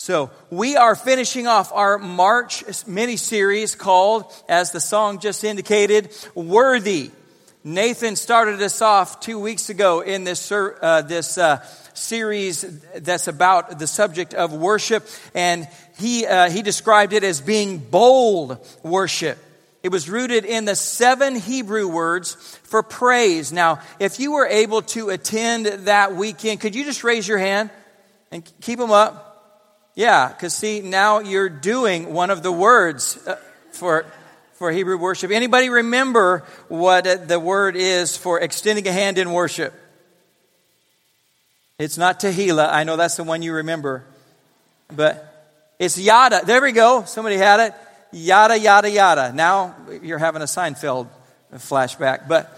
So we are finishing off our March mini-series called, as the song just indicated, Worthy. Nathan started us off 2 weeks ago in this series that's about the subject of worship, and he described it as being bold worship. It was rooted in the 7 Hebrew words for praise. Now, if you were able to attend that weekend, could you just raise your hand and keep them up? Yeah, because see, now you're doing one of the words for Hebrew worship. Anybody remember what the word is for extending a hand in worship? It's not Tehillah. I know that's the one you remember. But it's yada. There we go. Somebody had it. Yada, yada, yada. Now you're having a Seinfeld flashback. But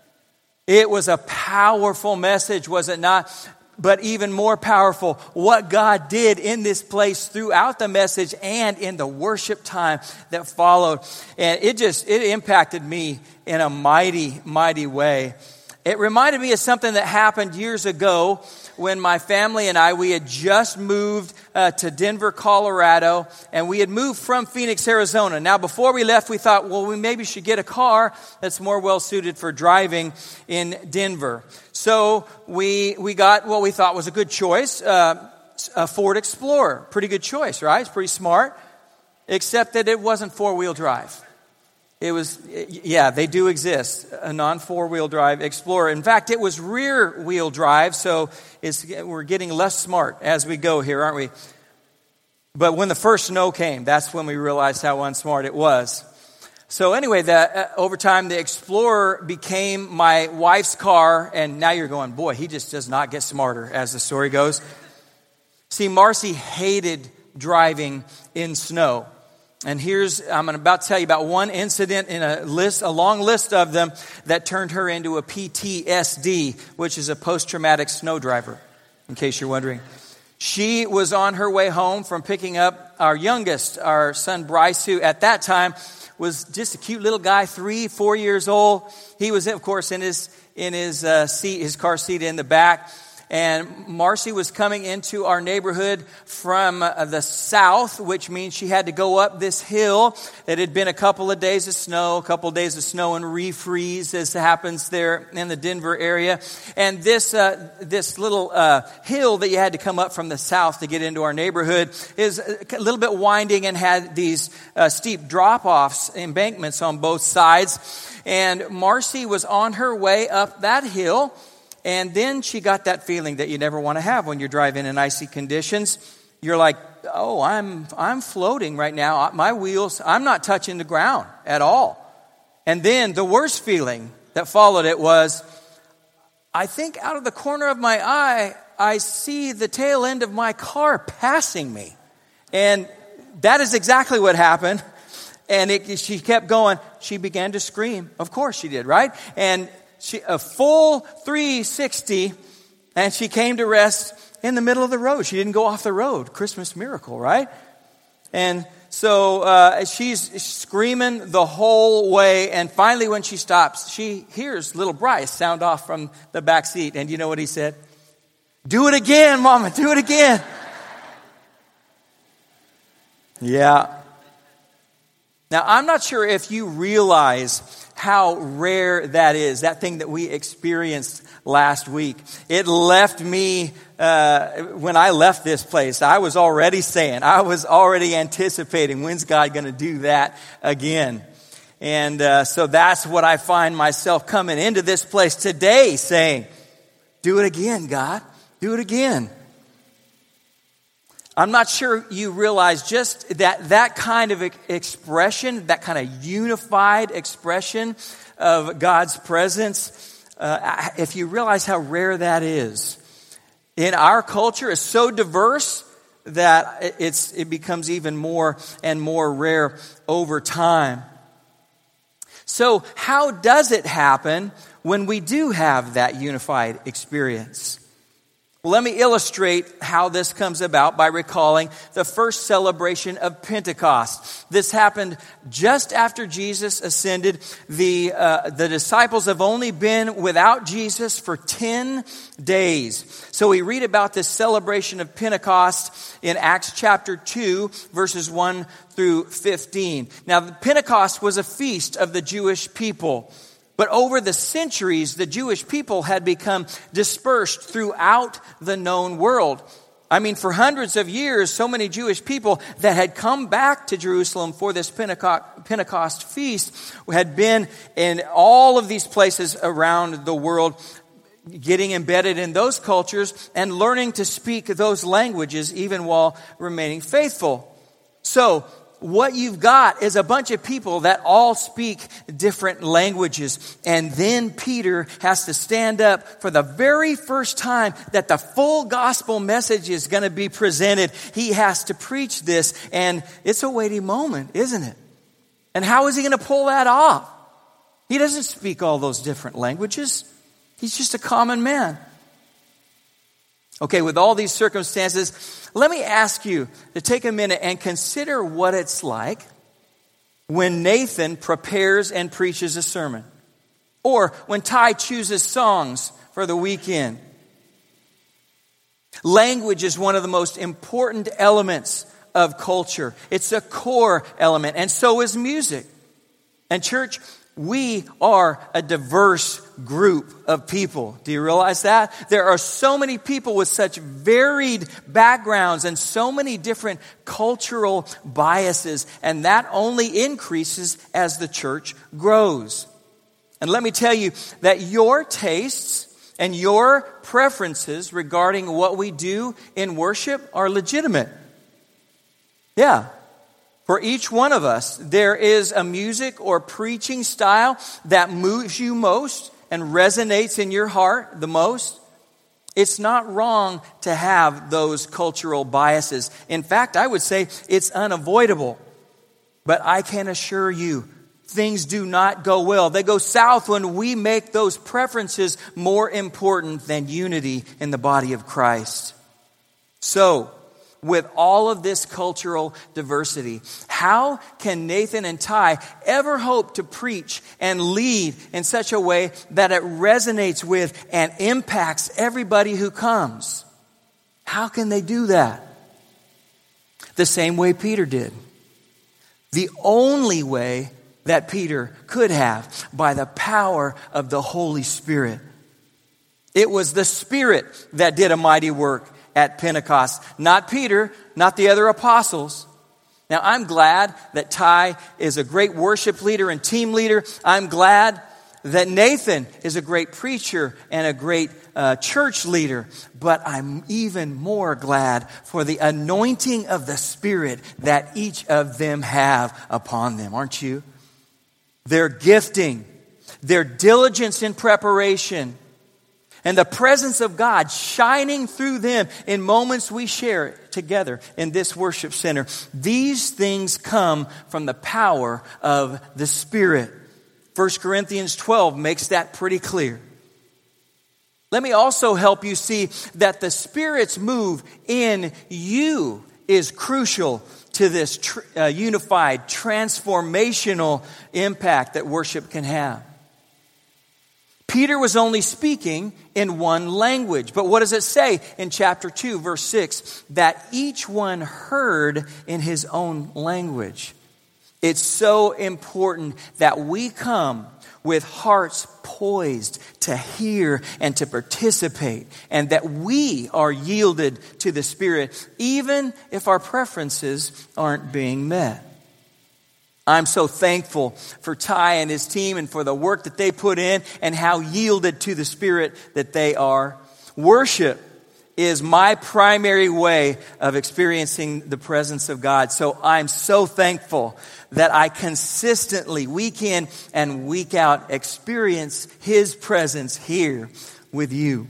it was a powerful message, was it not? But even more powerful, what God did in this place throughout the message and in the worship time that followed. And it impacted me in a mighty, mighty way. It reminded me of something that happened years ago when my family and we had just moved to Denver, Colorado, and we had moved from Phoenix, Arizona. Now, before we left, we thought, well, we maybe should get a car that's more well-suited for driving in Denver. So we got what we thought was a good choice, a Ford Explorer. Pretty good choice, right? It's pretty smart, except that it wasn't four-wheel drive. It was, they do exist, a non-four-wheel drive Explorer. In fact, it was rear-wheel drive, so we're getting less smart as we go here, aren't we? But when the first snow came, that's when we realized how unsmart it was. So anyway, over time, the Explorer became my wife's car, and now you're going, boy, he just does not get smarter as the story goes. See, Marcy hated driving in snow. And I'm about to tell you about one incident in a long list of them that turned her into a PTSD, which is a post-traumatic snow driver, in case you're wondering. She was on her way home from picking up our youngest, our son Bryce, who at that time was just a cute little guy, 3-4 years old. He was, of course, in his seat, his car seat in the back. And Marcy was coming into our neighborhood from the south, which means she had to go up this hill. It had been a couple of days of snow and refreeze, as happens there in the Denver area. And this little hill that you had to come up from the south to get into our neighborhood is a little bit winding and had these steep drop-offs, embankments on both sides. And Marcy was on her way up that hill. And then she got that feeling that you never want to have when you're driving in icy conditions. You're like, oh, I'm floating right now. My wheels, I'm not touching the ground at all. And then the worst feeling that followed it was, I think out of the corner of my eye, I see the tail end of my car passing me. And that is exactly what happened. And she kept going. She began to scream. Of course she did, right? And a full 360, and she came to rest in the middle of the road. She didn't go off the road. Christmas miracle, right? And so she's screaming the whole way, and finally when she stops, she hears little Bryce sound off from the back seat, and you know what he said? Do it again, Mama, do it again. Yeah. Now, I'm not sure if you realize how rare that is, that thing that we experienced last week. It left me, when I left this place, I was already anticipating, when's God going to do that again? And so that's what I find myself coming into this place today saying, do it again, God, do it again. I'm not sure you realize just that kind of expression, that kind of unified expression of God's presence, if you realize how rare that is. In our culture, it's so diverse that it becomes even more and more rare over time. So how does it happen when we do have that unified experience? Let me illustrate how this comes about by recalling the first celebration of Pentecost. This happened just after Jesus ascended. The disciples have only been without Jesus for 10 days. So we read about this celebration of Pentecost in Acts chapter 2, verses 1 through 15. Now, Pentecost was a feast of the Jewish people. But over the centuries, the Jewish people had become dispersed throughout the known world. I mean, for hundreds of years, so many Jewish people that had come back to Jerusalem for this Pentecost feast had been in all of these places around the world, getting embedded in those cultures and learning to speak those languages even while remaining faithful. So, what you've got is a bunch of people that all speak different languages. And then Peter has to stand up for the very first time that the full gospel message is going to be presented. He has to preach this, and it's a weighty moment, isn't it? And how is he going to pull that off? He doesn't speak all those different languages. He's just a common man. Okay, with all these circumstances, let me ask you to take a minute and consider what it's like when Nathan prepares and preaches a sermon, or when Ty chooses songs for the weekend. Language is one of the most important elements of culture. It's a core element, and so is music. And church, we are a diverse group of people. Do you realize that? There are so many people with such varied backgrounds and so many different cultural biases, and that only increases as the church grows. And let me tell you that your tastes and your preferences regarding what we do in worship are legitimate. Yeah. For each one of us, there is a music or preaching style that moves you most and resonates in your heart the most. It's not wrong to have those cultural biases. In fact, I would say it's unavoidable. But I can assure you, things do not go well. They go south when we make those preferences more important than unity in the body of Christ. So, with all of this cultural diversity, how can Nathan and Ty ever hope to preach and lead in such a way that it resonates with and impacts everybody who comes? How can they do that? The same way Peter did. The only way that Peter could have, by the power of the Holy Spirit. It was the Spirit that did a mighty work at Pentecost. Not Peter, not the other apostles. Now, I'm glad that Ty is a great worship leader and team leader. I'm glad that Nathan is a great preacher and a great church leader. But I'm even more glad for the anointing of the Spirit that each of them have upon them. Aren't you? Their gifting, their diligence in preparation, and the presence of God shining through them in moments we share together in this worship center. These things come from the power of the Spirit. 1 Corinthians 12 makes that pretty clear. Let me also help you see that the Spirit's move in you is crucial to this unified, transformational impact that worship can have. Peter was only speaking in one language. But what does it say in chapter 2, verse 6? That each one heard in his own language. It's so important that we come with hearts poised to hear and to participate, and that we are yielded to the Spirit, even if our preferences aren't being met. I'm so thankful for Ty and his team and for the work that they put in and how yielded to the Spirit that they are. Worship is my primary way of experiencing the presence of God. So I'm so thankful that I consistently, week in and week out, experience His presence here with you.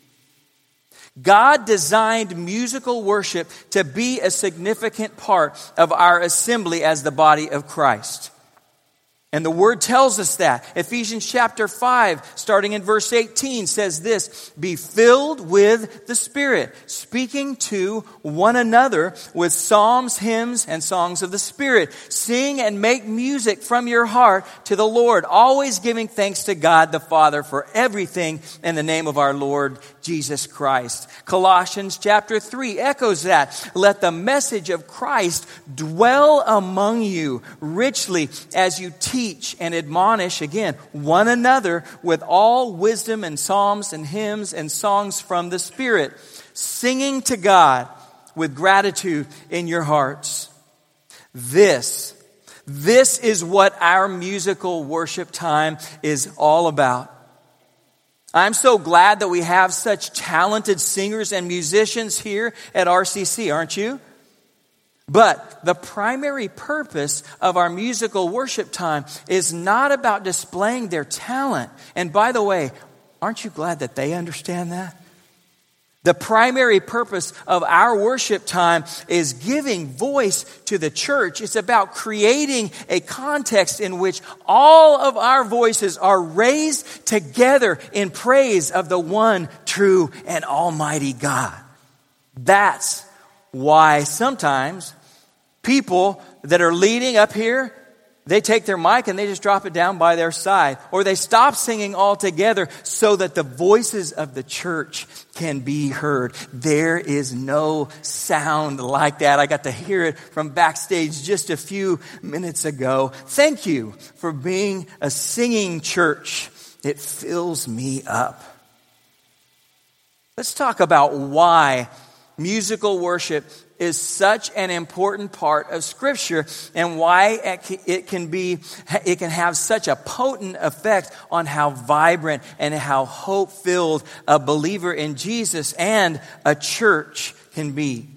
God designed musical worship to be a significant part of our assembly as the body of Christ. And the Word tells us that. Ephesians chapter 5, starting in verse 18, says this, "Be filled with the Spirit, speaking to one another with psalms, hymns, and songs of the Spirit. Sing and make music from your heart to the Lord, always giving thanks to God the Father for everything in the name of our Lord Jesus Christ." Colossians chapter 3 echoes that. "Let the message of Christ dwell among you richly as you teach and admonish," again, "one another with all wisdom and psalms and hymns and songs from the Spirit, singing to God with gratitude in your hearts." This is what our musical worship time is all about. I'm so glad that we have such talented singers and musicians here at RCC, aren't you? But the primary purpose of our musical worship time is not about displaying their talent. And by the way, aren't you glad that they understand that? The primary purpose of our worship time is giving voice to the church. It's about creating a context in which all of our voices are raised together in praise of the one true and almighty God. That's why sometimes people that are leading up here, they take their mic and they just drop it down by their side. Or they stop singing altogether so that the voices of the church can be heard. There is no sound like that. I got to hear it from backstage just a few minutes ago. Thank you for being a singing church. It fills me up. Let's talk about why musical worship is such an important part of Scripture and why it can have such a potent effect on how vibrant and how hope-filled a believer in Jesus and a church can be.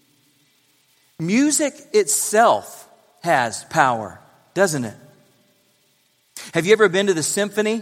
Music itself has power, doesn't it? Have you ever been to the symphony?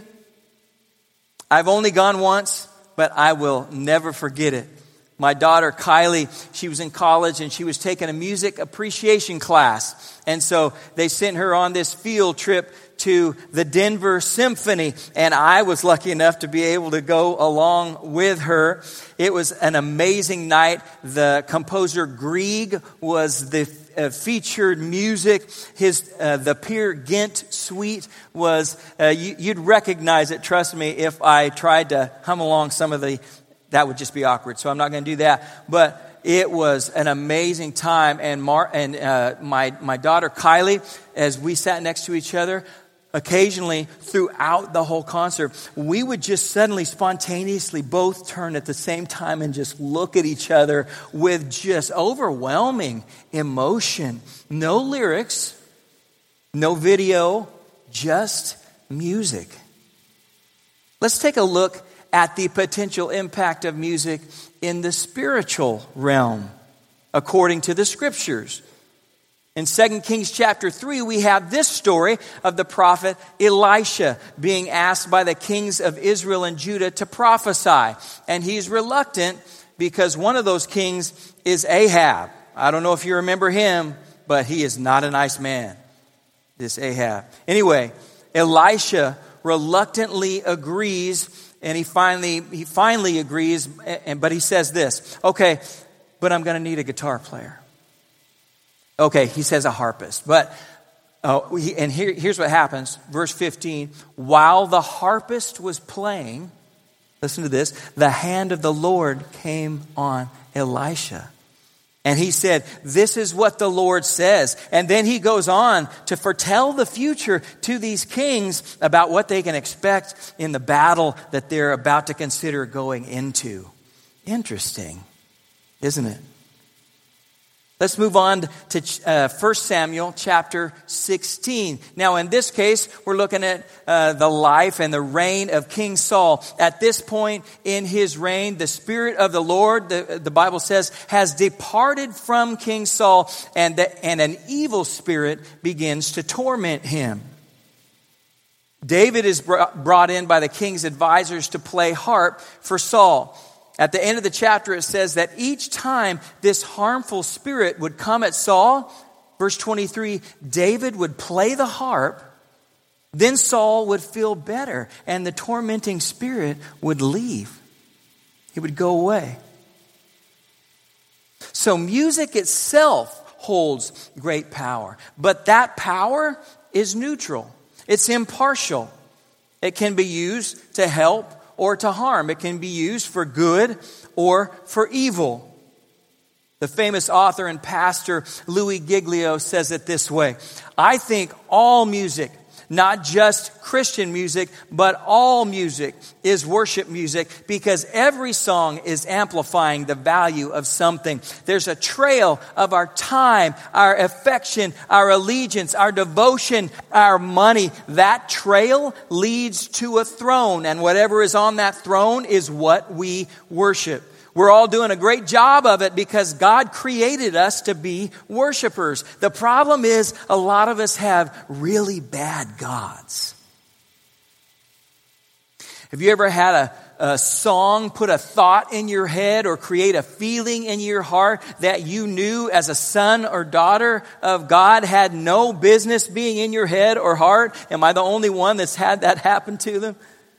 I've only gone once, but I will never forget it. My daughter, Kylie, she was in college and she was taking a music appreciation class. And so they sent her on this field trip to the Denver Symphony. And I was lucky enough to be able to go along with her. It was an amazing night. The composer Grieg was the featured music. The Peer Gynt suite was, you'd recognize it, trust me, if I tried to hum along some of that would just be awkward. So I'm not going to do that. But it was an amazing time. And my daughter Kylie, as we sat next to each other, occasionally throughout the whole concert, we would just suddenly spontaneously both turn at the same time and just look at each other with just overwhelming emotion. No lyrics, no video, just music. Let's take a look at the potential impact of music in the spiritual realm, according to the Scriptures. In 2 Kings chapter 3, we have this story of the prophet Elisha being asked by the kings of Israel and Judah to prophesy. And he's reluctant because one of those kings is Ahab. I don't know if you remember him, but he is not a nice man, this Ahab. Anyway, Elisha reluctantly agrees. And he finally agrees, but he says this, okay, but I'm going to need a guitar player. Okay, he says a harpist. But here's what happens. Verse 15, while the harpist was playing, listen to this, the hand of the Lord came on Elisha. And he said, this is what the Lord says. And then he goes on to foretell the future to these kings about what they can expect in the battle that they're about to consider going into. Interesting, isn't it? Let's move on to 1 Samuel chapter 16. Now, in this case, we're looking at the life and the reign of King Saul. At this point in his reign, the Spirit of the Lord, the Bible says, has departed from King Saul, and an evil spirit begins to torment him. David is brought in by the king's advisors to play harp for Saul. At the end of the chapter, it says that each time this harmful spirit would come at Saul, verse 23, David would play the harp Then Saul would feel better and the tormenting spirit would leave. It would go away. So music itself holds great power, but that power is neutral. It's impartial. It can be used to help or to harm. It can be used for good or for evil. The famous author and pastor Louis Giglio says it this way: I think all music, not just Christian music, but all music is worship music, because every song is amplifying the value of something. There's a trail of our time, our affection, our allegiance, our devotion, our money. That trail leads to a throne, and whatever is on that throne is what we worship. We're all doing a great job of it because God created us to be worshipers. The problem is a lot of us have really bad gods. Have you ever had a song put a thought in your head or create a feeling in your heart that you knew as a son or daughter of God had no business being in your head or heart? Am I the only one that's had that happen to them?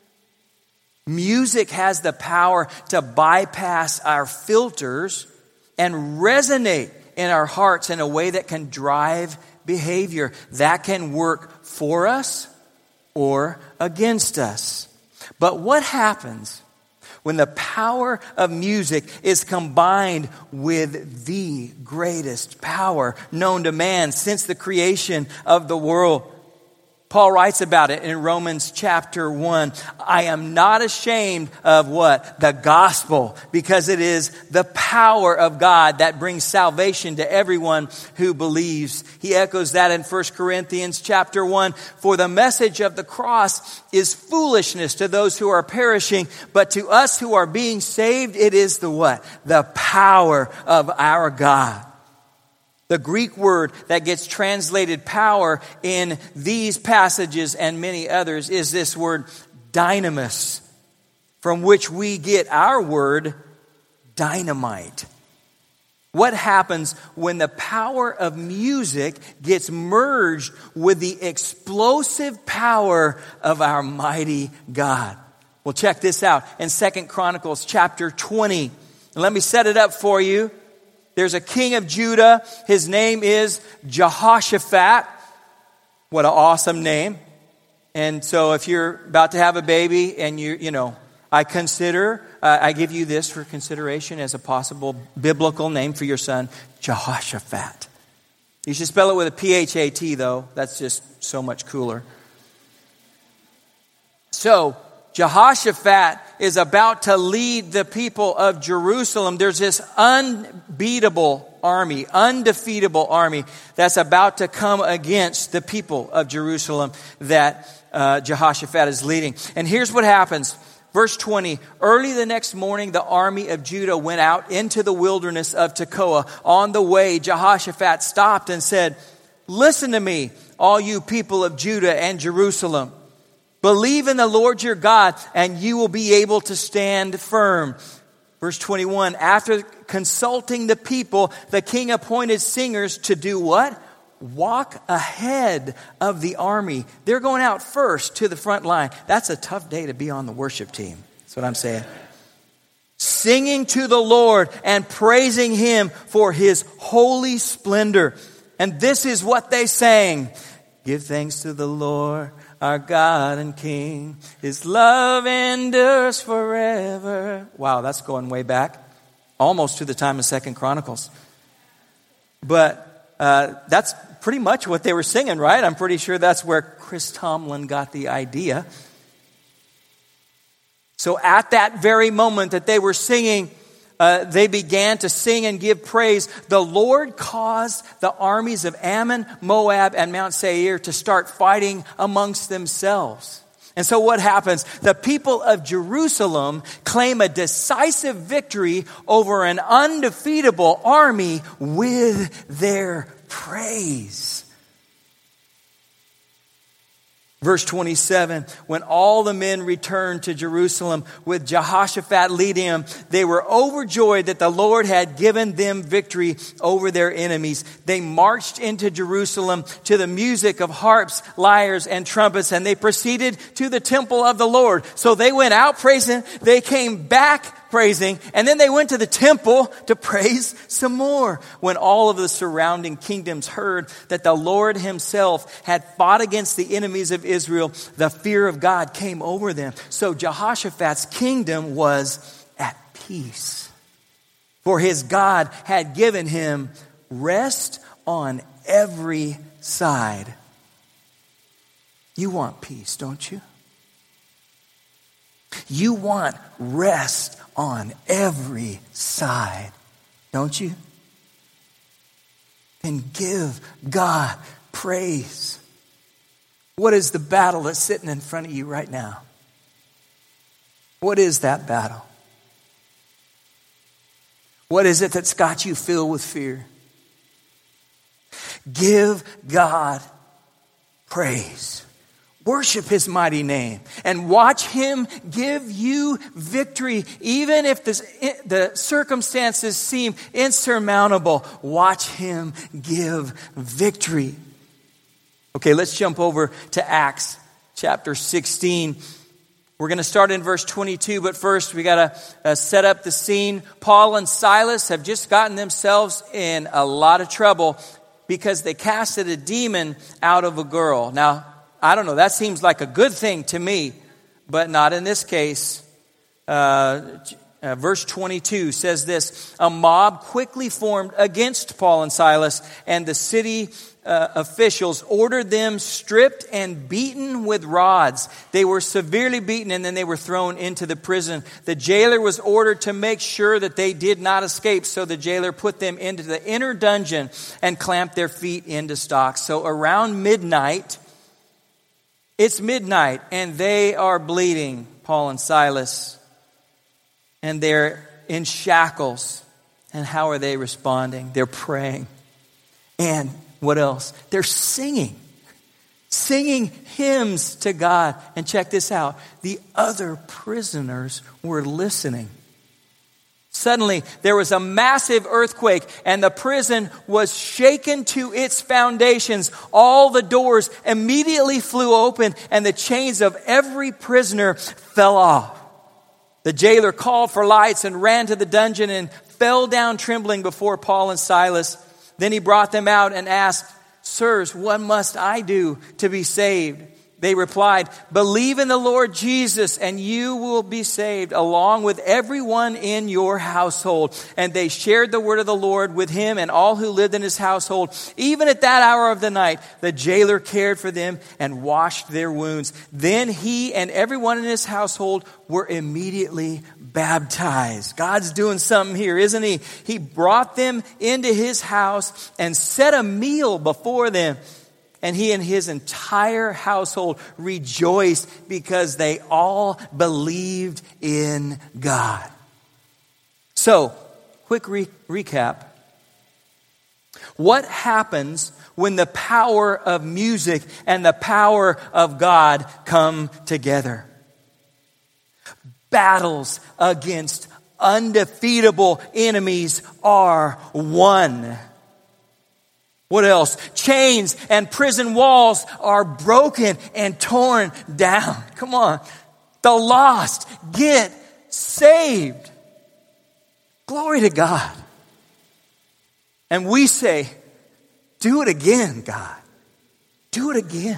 Music has the power to bypass our filters and resonate in our hearts in a way that can drive behavior. That can work for us or against us. But what happens when the power of music is combined with the greatest power known to man since the creation of the world? Paul writes about it in Romans chapter 1. I am not ashamed of what? The gospel, because it is the power of God that brings salvation to everyone who believes. He echoes that in 1 Corinthians chapter 1. For the message of the cross is foolishness to those who are perishing, but to us who are being saved, it is the what? The power of our God. The Greek word that gets translated power in these passages and many others is this word dynamis, from which we get our word dynamite. What happens when the power of music gets merged with the explosive power of our mighty God? Well, check this out in 2 Chronicles chapter 20. Let me set it up for you. There's a king of Judah. His name is Jehoshaphat. What an awesome name. And so if you're about to have a baby and I give you this for consideration as a possible biblical name for your son, Jehoshaphat. You should spell it with a P-H-A-T though. That's just so much cooler. So, Jehoshaphat is about to lead the people of Jerusalem. There's this unbeatable army, undefeatable army that's about to come against the people of Jerusalem that Jehoshaphat is leading. And here's what happens. Verse 20, early the next morning, the army of Judah went out into the wilderness of Tekoa. On the way, Jehoshaphat stopped and said, listen to me, all you people of Judah and Jerusalem. Believe in the Lord your God, and you will be able to stand firm. Verse 21, after consulting the people, the king appointed singers to do what? Walk ahead of the army. They're going out first to the front line. That's a tough day to be on the worship team. That's what I'm saying. Singing to the Lord and praising Him for His holy splendor. And this is what they sang. Give thanks to the Lord, our God and King. His love endures forever. Wow, that's going way back. Almost to the time of 2 Chronicles. But that's pretty much what they were singing, right? I'm pretty sure that's where Chris Tomlin got the idea. So at that very moment that they were singing, they began to sing and give praise. The Lord caused the armies of Ammon, Moab, and Mount Seir to start fighting amongst themselves. And so what happens? The people of Jerusalem claim a decisive victory over an undefeatable army with their praise. Verse 27, when all the men returned to Jerusalem with Jehoshaphat leading them, they were overjoyed that the Lord had given them victory over their enemies. They marched into Jerusalem to the music of harps, lyres, and trumpets, and they proceeded to the temple of the Lord. So they went out praising, they came back praising, and then they went to the temple to praise some more. When all of the surrounding kingdoms heard that the Lord himself had fought against the enemies of Israel, the fear of God came over them. So Jehoshaphat's kingdom was at peace, for his God had given him rest on every side. You want peace, don't you? You want rest on every side, don't you? Then give God praise. What is the battle that's sitting in front of you right now? What is that battle? What is it that's got you filled with fear? Give God praise. Worship his mighty name and watch him give you victory. Even if the circumstances seem insurmountable, watch him give victory. Okay, let's jump over to Acts chapter 16. We're going to start in verse 22, but first we got to set up the scene. Paul and Silas have just gotten themselves in a lot of trouble because they casted a demon out of a girl. Now, I don't know, that seems like a good thing to me, but not in this case. Verse 22 says this: a mob quickly formed against Paul and Silas, and the city officials ordered them stripped and beaten with rods. They were severely beaten, and then they were thrown into the prison. The jailer was ordered to make sure that they did not escape, so the jailer put them into the inner dungeon and clamped their feet into stocks. So around midnight, it's midnight, and they are bleeding, Paul and Silas, and they're in shackles. And how are they responding? They're praying. And what else? They're singing hymns to God. And check this out. The other prisoners were listening. Suddenly, there was a massive earthquake, and the prison was shaken to its foundations. All the doors immediately flew open, and the chains of every prisoner fell off. The jailer called for lights and ran to the dungeon and fell down trembling before Paul and Silas. Then he brought them out and asked, "Sirs, what must I do to be saved?" They replied, "Believe in the Lord Jesus and you will be saved, along with everyone in your household." And they shared the word of the Lord with him and all who lived in his household. Even at that hour of the night, the jailer cared for them and washed their wounds. Then he and everyone in his household were immediately baptized. God's doing something here, isn't he? He brought them into his house and set a meal before them. And he and his entire household rejoiced because they all believed in God. So, quick recap. What happens when the power of music and the power of God come together? Battles against undefeatable enemies are won. What else? Chains and prison walls are broken and torn down. Come on. The lost get saved. Glory to God. And we say, do it again, God. Do it again.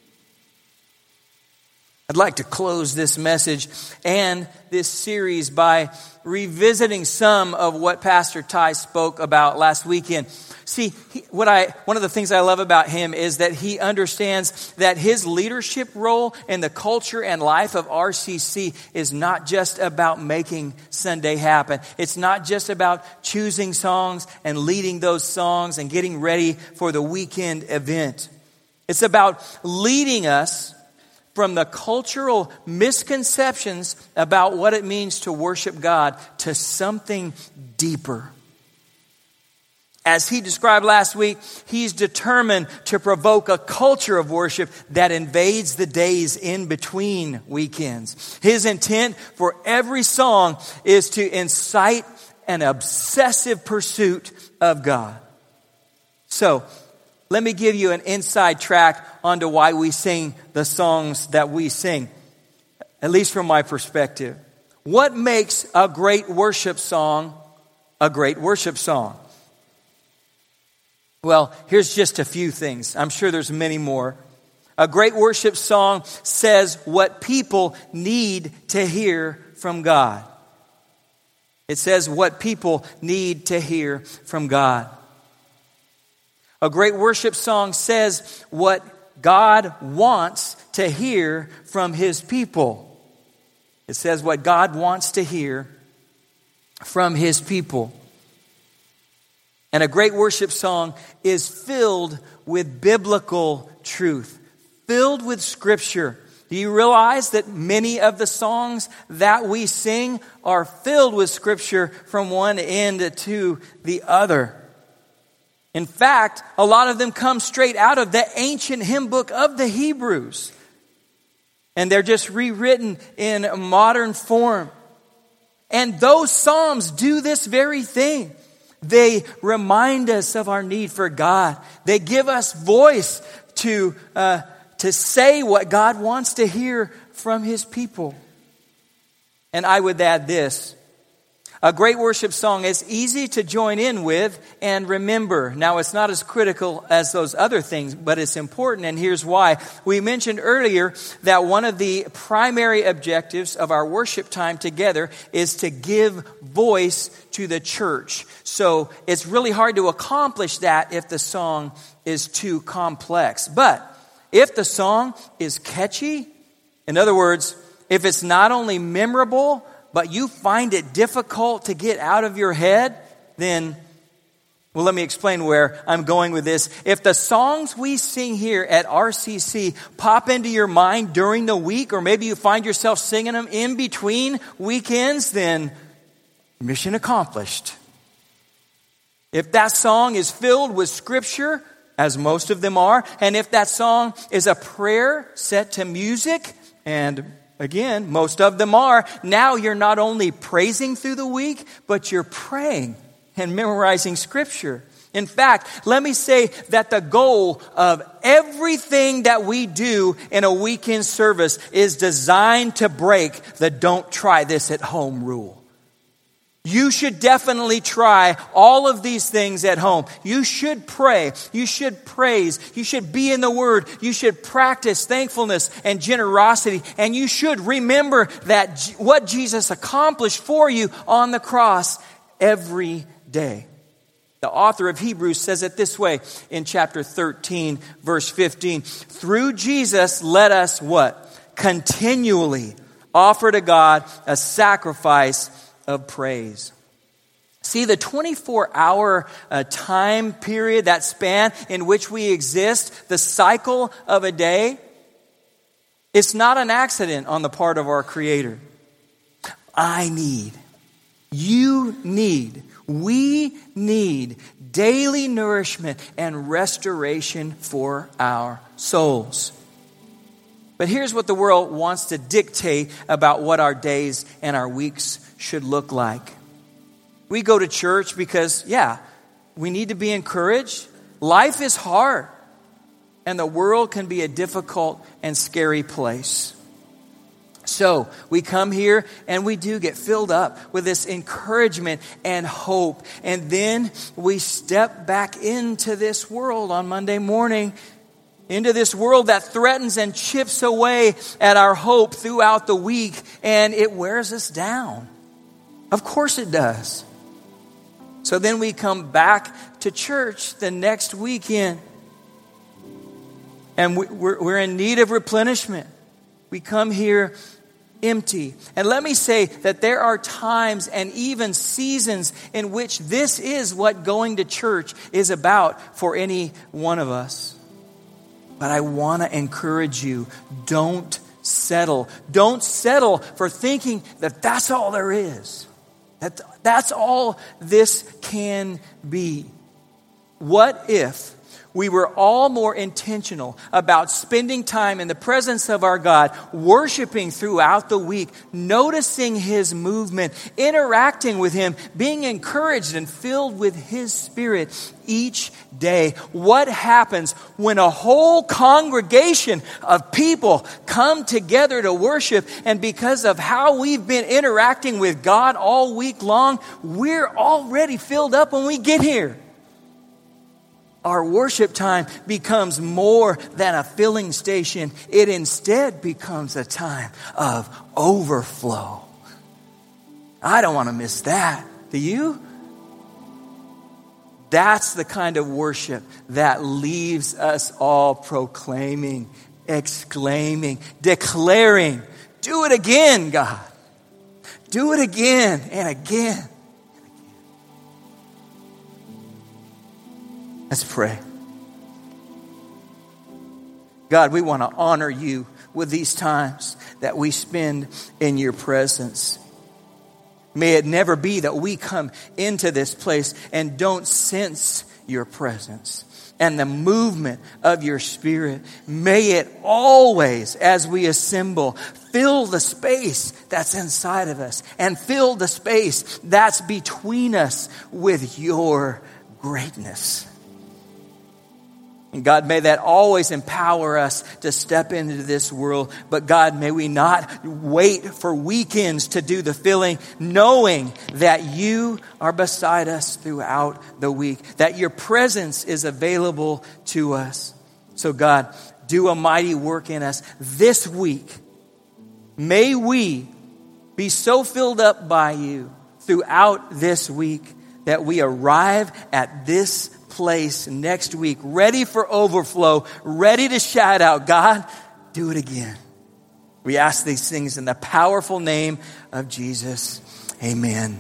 I'd like to close this message and this series by revisiting some of what Pastor Ty spoke about last weekend. See, one of the things I love about him is that he understands that his leadership role in the culture and life of RCC is not just about making Sunday happen. It's not just about choosing songs and leading those songs and getting ready for the weekend event. It's about leading us from the cultural misconceptions about what it means to worship God to something deeper. As he described last week, he's determined to provoke a culture of worship that invades the days in between weekends. His intent for every song is to incite an obsessive pursuit of God. So, let me give you an inside track onto why we sing the songs that we sing, at least from my perspective. What makes a great worship song a great worship song? Well, here's just a few things. I'm sure there's many more. A great worship song says what people need to hear from God. It says what people need to hear from God. A great worship song says what God wants to hear from His people. It says what God wants to hear from His people. And a great worship song is filled with biblical truth, filled with Scripture. Do you realize that many of the songs that we sing are filled with Scripture from one end to the other? In fact, a lot of them come straight out of the ancient hymn book of the Hebrews. And they're just rewritten in a modern form. And those psalms do this very thing. They remind us of our need for God. They give us voice to say what God wants to hear from His people. And I would add this. A great worship song is easy to join in with and remember. Now, it's not as critical as those other things, but it's important, and here's why. We mentioned earlier that one of the primary objectives of our worship time together is to give voice to the church. So it's really hard to accomplish that if the song is too complex. But if the song is catchy, in other words, if it's not only memorable, but you find it difficult to get out of your head, then, well, let me explain where I'm going with this. If the songs we sing here at RCC pop into your mind during the week, or maybe you find yourself singing them in between weekends, then mission accomplished. If that song is filled with Scripture, as most of them are, and if that song is a prayer set to music, and again, most of them are, now you're not only praising through the week, but you're praying and memorizing Scripture. In fact, let me say that the goal of everything that we do in a weekend service is designed to break the "don't try this at home" rule. You should definitely try all of these things at home. You should pray. You should praise. You should be in the Word. You should practice thankfulness and generosity. And you should remember that what Jesus accomplished for you on the cross every day. The author of Hebrews says it this way in chapter 13, verse 15. Through Jesus, let us what? Continually offer to God a sacrifice of praise. See, the 24-hour time period, that span in which we exist, the cycle of a day, it's not an accident on the part of our Creator. I need, you need, we need daily nourishment and restoration for our souls. But here's what the world wants to dictate about what our days and our weeks should look like. We go to church because, we need to be encouraged. Life is hard, and the world can be a difficult and scary place. So we come here and we do get filled up with this encouragement and hope. And then we step back into this world on Monday morning, into this world that threatens and chips away at our hope throughout the week, and it wears us down. Of course it does. So then we come back to church the next weekend, and we're in need of replenishment. We come here empty. And let me say that there are times and even seasons in which this is what going to church is about for any one of us. But I want to encourage you, don't settle. Don't settle for thinking that that's all there is. That's all this can be. What if we were all more intentional about spending time in the presence of our God, worshiping throughout the week, noticing His movement, interacting with Him, being encouraged and filled with His Spirit each day? What happens when a whole congregation of people come together to worship, and because of how we've been interacting with God all week long, we're already filled up when we get here? Our worship time becomes more than a filling station. It instead becomes a time of overflow. I don't want to miss that. Do you? That's the kind of worship that leaves us all proclaiming, exclaiming, declaring, do it again, God. Do it again and again. Let's pray. God, we want to honor you with these times that we spend in your presence. May it never be that we come into this place and don't sense your presence and the movement of your Spirit. May it always, as we assemble, fill the space that's inside of us and fill the space that's between us with your greatness. And God, may that always empower us to step into this world. But God, may we not wait for weekends to do the filling, knowing that you are beside us throughout the week, that your presence is available to us. So God, do a mighty work in us this week. May we be so filled up by you throughout this week that we arrive at this place next week, ready for overflow, ready to shout out, God, do it again. We ask these things in the powerful name of Jesus. Amen.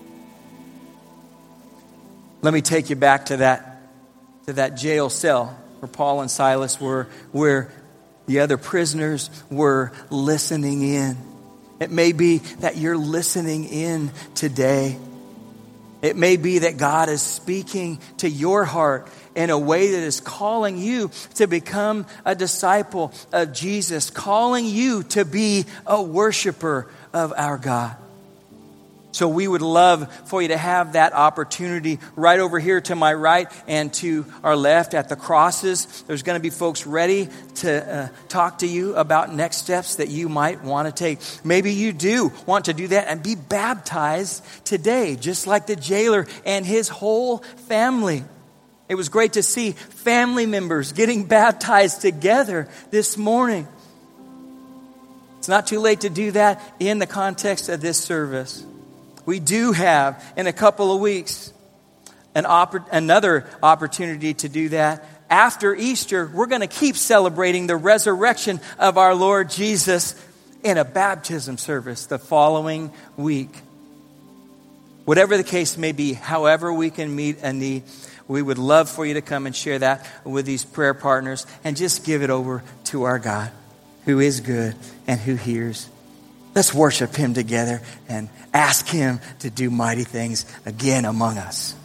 Let me take you back to that jail cell where Paul and Silas were, where the other prisoners were listening in. It may be that you're listening in today. It may be that God is speaking to your heart in a way that is calling you to become a disciple of Jesus, calling you to be a worshiper of our God. So we would love for you to have that opportunity right over here to my right and to our left at the crosses. There's going to be folks ready to talk to you about next steps that you might want to take. Maybe you do want to do that and be baptized today, just like the jailer and his whole family. It was great to see family members getting baptized together this morning. It's not too late to do that in the context of this service. We do have, in a couple of weeks, another opportunity to do that. After Easter, we're going to keep celebrating the resurrection of our Lord Jesus in a baptism service the following week. Whatever the case may be, however we can meet a need, we would love for you to come and share that with these prayer partners and just give it over to our God, who is good and who hears. Let's worship Him together and ask Him to do mighty things again among us.